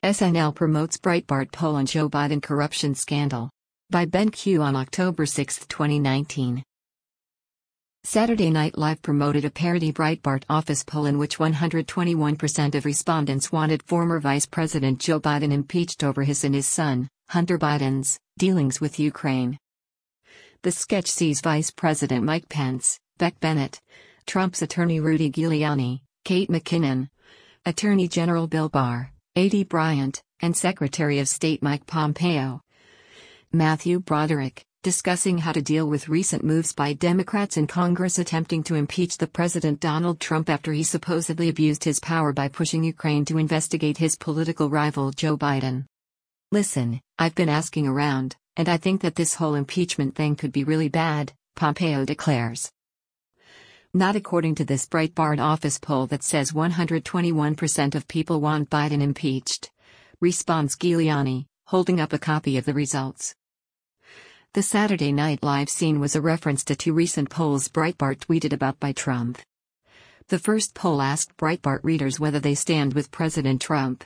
SNL promotes Breitbart poll on Joe Biden corruption scandal. By Ben Q on October 6, 2019. Saturday Night Live promoted a parody Breitbart office poll in which 121% of respondents wanted former Vice President Joe Biden impeached over his and his son, Hunter Biden's, dealings with Ukraine. The sketch sees Vice President Mike Pence, Beck Bennett, Trump's attorney Rudy Giuliani, Kate McKinnon, Attorney General Bill Barr, A.D. Bryant, and Secretary of State Mike Pompeo. Matthew Broderick, discussing how to deal with recent moves by Democrats in Congress attempting to impeach the President Donald Trump after he supposedly abused his power by pushing Ukraine to investigate his political rival Joe Biden. Listen, I've been asking around, and I think that this whole impeachment thing could be really bad, Pompeo declares. Not according to this Breitbart office poll that says 121% of people want Biden impeached, responds Giuliani, holding up a copy of the results. The Saturday Night Live scene was a reference to two recent polls Breitbart tweeted about by Trump. The first poll asked Breitbart readers whether they stand with President Trump,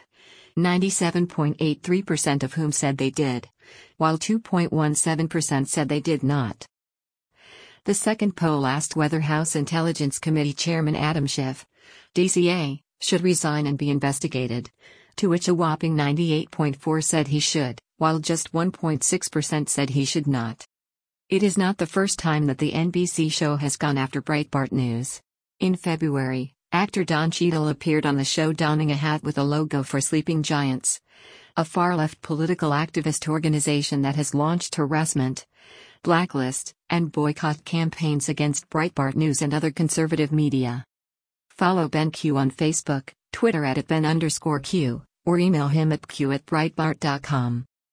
97.83% of whom said they did, while 2.17% said they did not. The second poll asked whether House Intelligence Committee Chairman Adam Schiff, DCA, should resign and be investigated, to which a whopping 98.4% said he should, while just 1.6% said he should not. It is not the first time that the NBC show has gone after Breitbart News. In February, actor Don Cheadle appeared on the show donning a hat with a logo for Sleeping Giants, a far-left political activist organization that has launched harassment, blacklist, and boycott campaigns against Breitbart News and other conservative media. Follow Ben Q on Facebook, Twitter @Ben_Q, or email him at q@breitbart.com.